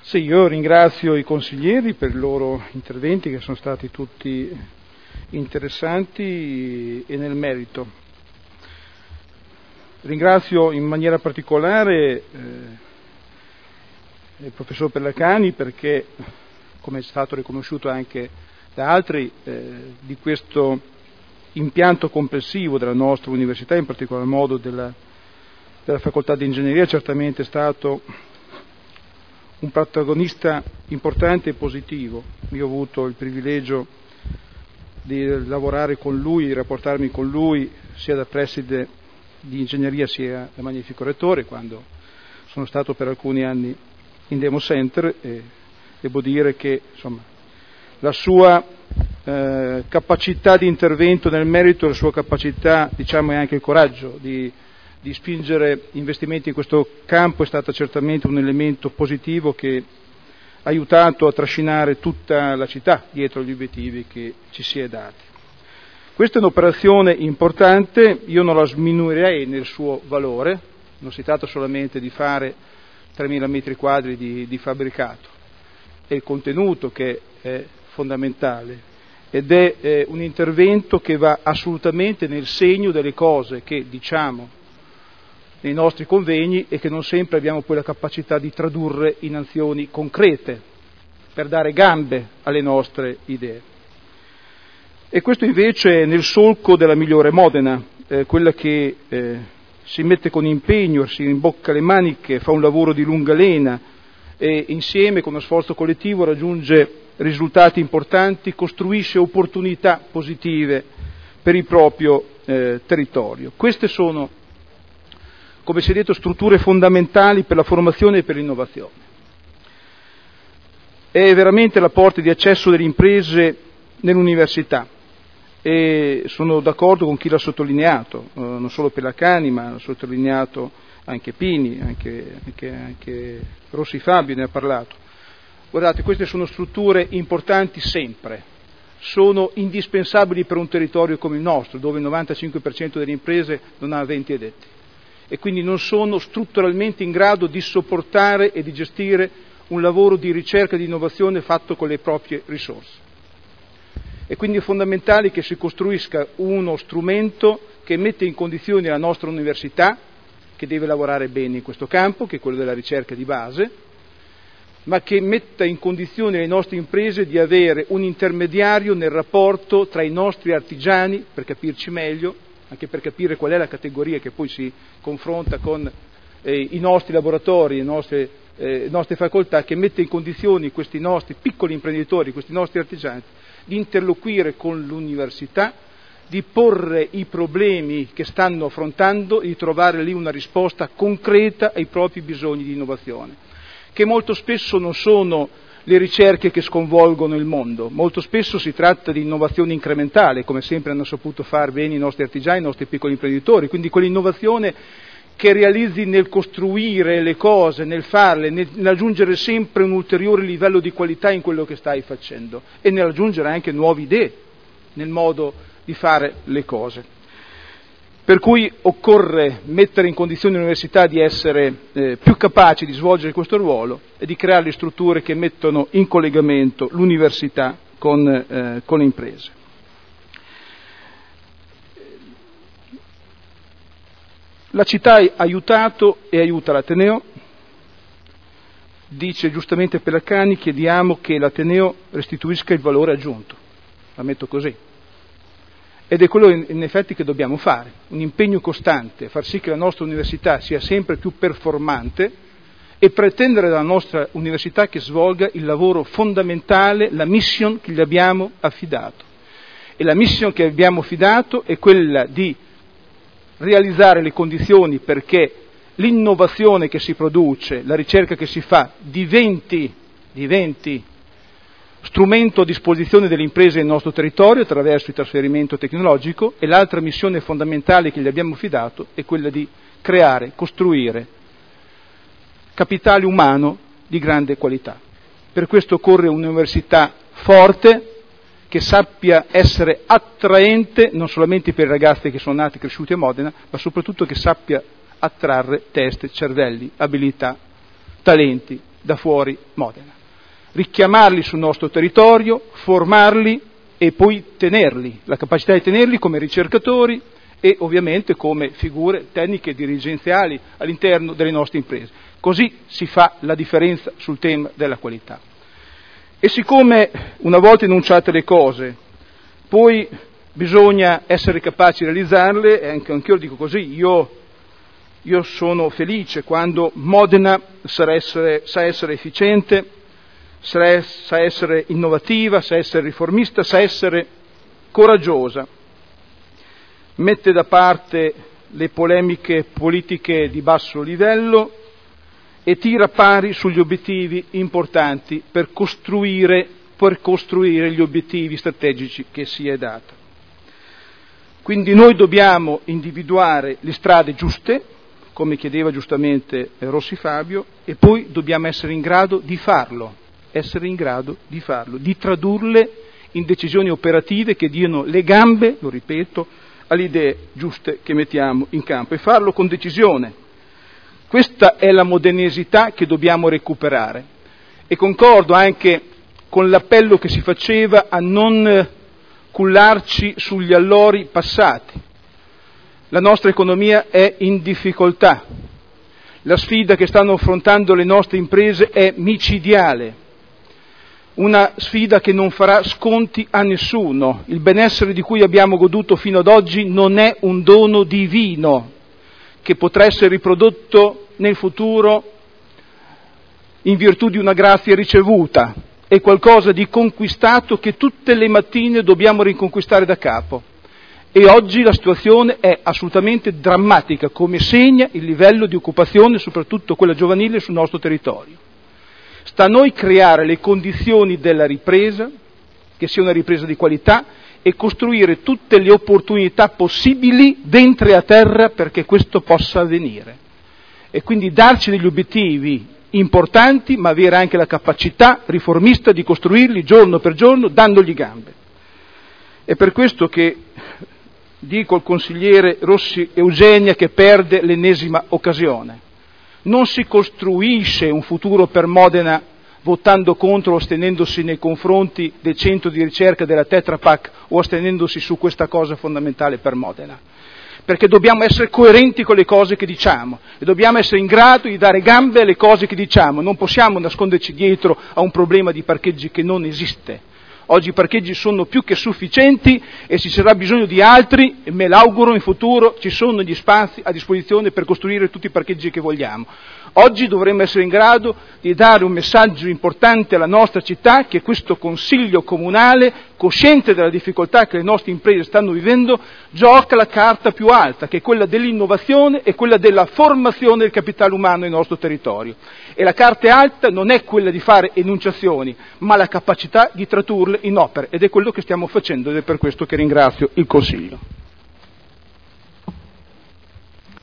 Sì, io ringrazio i consiglieri per i loro interventi che sono stati tutti interessanti e nel merito. Ringrazio in maniera particolare il professor Pellacani perché, come è stato riconosciuto anche da altri, di questo impianto complessivo della nostra università, in particolar modo della facoltà di ingegneria, certamente è stato un protagonista importante e positivo. Io ho avuto il privilegio di lavorare con lui, di rapportarmi con lui sia da preside di ingegneria sia da magnifico rettore, quando sono stato per alcuni anni in Demo Center, e devo dire che insomma la sua capacità di intervento nel merito, la sua capacità, diciamo, e anche il coraggio di spingere investimenti in questo campo è stata certamente un elemento positivo che ha aiutato a trascinare tutta la città dietro gli obiettivi che ci si è dati. Questa è un'operazione importante, io non la sminuirei nel suo valore, non si tratta solamente di fare 3.000 metri quadri di fabbricato, è il contenuto che è fondamentale ed è un intervento che va assolutamente nel segno delle cose che diciamo nei nostri convegni e che non sempre abbiamo poi la capacità di tradurre in azioni concrete per dare gambe alle nostre idee. E questo invece è nel solco della migliore Modena, quella che si mette con impegno, si rimbocca le maniche, fa un lavoro di lunga lena e insieme con uno sforzo collettivo raggiunge risultati importanti, costruisce opportunità positive per il proprio territorio. Queste sono, come si è detto, strutture fondamentali per la formazione e per l'innovazione. È veramente la porta di accesso delle imprese nell'università e sono d'accordo con chi l'ha sottolineato, non solo Pellacani ma ha sottolineato anche Pini, anche Rossi Fabio ne ha parlato. Guardate, queste sono strutture importanti sempre, sono indispensabili per un territorio come il nostro, dove il 95% delle imprese non ha aventi addetti e quindi non sono strutturalmente in grado di sopportare e di gestire un lavoro di ricerca e di innovazione fatto con le proprie risorse. E quindi è fondamentale che si costruisca uno strumento che mette in condizioni la nostra università, che deve lavorare bene in questo campo, che è quello della ricerca di base, ma che metta in condizione le nostre imprese di avere un intermediario nel rapporto tra i nostri artigiani, per capirci meglio, anche per capire qual è la categoria che poi si confronta con i nostri laboratori, le nostre facoltà, che mette in condizioni questi nostri piccoli imprenditori, questi nostri artigiani, di interloquire con l'università, di porre i problemi che stanno affrontando e di trovare lì una risposta concreta ai propri bisogni di innovazione, che molto spesso non sono le ricerche che sconvolgono il mondo, molto spesso si tratta di innovazione incrementale, come sempre hanno saputo fare bene i nostri artigiani, i nostri piccoli imprenditori, quindi quell'innovazione che realizzi nel costruire le cose, nel farle, nell'aggiungere sempre un ulteriore livello di qualità in quello che stai facendo e nell'aggiungere anche nuove idee nel modo di fare le cose. Per cui occorre mettere in condizione l'università di essere più capaci di svolgere questo ruolo e di creare le strutture che mettono in collegamento l'università con le imprese. La città ha aiutato e aiuta l'Ateneo, dice giustamente Pellacani, chiediamo che l'Ateneo restituisca il valore aggiunto, la metto così. Ed è quello in effetti che dobbiamo fare, un impegno costante, far sì che la nostra università sia sempre più performante e pretendere dalla nostra università che svolga il lavoro fondamentale, la mission che gli abbiamo affidato. E la mission che abbiamo affidato è quella di realizzare le condizioni perché l'innovazione che si produce, la ricerca che si fa, diventi strumento a disposizione delle imprese del nostro territorio attraverso il trasferimento tecnologico, e l'altra missione fondamentale che gli abbiamo affidato è quella di creare, costruire capitale umano di grande qualità. Per questo occorre un'università forte che sappia essere attraente non solamente per i ragazzi che sono nati e cresciuti a Modena, ma soprattutto che sappia attrarre teste, cervelli, abilità, talenti da fuori Modena. Richiamarli sul nostro territorio, formarli e poi tenerli, la capacità di tenerli come ricercatori e ovviamente come figure tecniche e dirigenziali all'interno delle nostre imprese. Così si fa la differenza sul tema della qualità. E siccome una volta enunciate le cose, poi bisogna essere capaci di realizzarle, e anche io dico così, io sono felice quando Modena sa essere efficiente, sa essere innovativa, sa essere riformista, sa essere coraggiosa, mette da parte le polemiche politiche di basso livello e tira pari sugli obiettivi importanti per costruire gli obiettivi strategici che si è data. Quindi noi dobbiamo individuare le strade giuste, come chiedeva giustamente Rossi Fabio, e poi dobbiamo essere in grado di farlo, di tradurle in decisioni operative che diano le gambe, lo ripeto, alle idee giuste che mettiamo in campo e farlo con decisione. Questa è la modernisità che dobbiamo recuperare e concordo anche con l'appello che si faceva a non cullarci sugli allori passati. La nostra economia è in difficoltà, la sfida che stanno affrontando le nostre imprese è micidiale, una sfida che non farà sconti a nessuno. Il benessere di cui abbiamo goduto fino ad oggi non è un dono divino che potrà essere riprodotto nel futuro in virtù di una grazia ricevuta, è qualcosa di conquistato che tutte le mattine dobbiamo riconquistare da capo. E oggi la situazione è assolutamente drammatica, come segna il livello di occupazione, soprattutto quella giovanile, sul nostro territorio. Sta a noi creare le condizioni della ripresa, che sia una ripresa di qualità, e costruire tutte le opportunità possibili dentro e a terra perché questo possa avvenire. E quindi darci degli obiettivi importanti, ma avere anche la capacità riformista di costruirli giorno per giorno, dandogli gambe. È per questo che dico al consigliere Rossi Eugenia che perde l'ennesima occasione. Non si costruisce un futuro per Modena votando contro o astenendosi nei confronti del centro di ricerca della Tetra Pak o astenendosi su questa cosa fondamentale per Modena. Perché dobbiamo essere coerenti con le cose che diciamo e dobbiamo essere in grado di dare gambe alle cose che diciamo. Non possiamo nasconderci dietro a un problema di parcheggi che non esiste. Oggi i parcheggi sono più che sufficienti e ci sarà bisogno di altri, e me l'auguro in futuro ci sono gli spazi a disposizione per costruire tutti i parcheggi che vogliamo. Oggi dovremmo essere in grado di dare un messaggio importante alla nostra città, che questo Consiglio Comunale, cosciente della difficoltà che le nostre imprese stanno vivendo, gioca la carta più alta, che è quella dell'innovazione e quella della formazione del capitale umano nel nostro territorio. E la carta alta non è quella di fare enunciazioni, ma la capacità di tradurle in opere, ed è quello che stiamo facendo ed è per questo che ringrazio il Consiglio.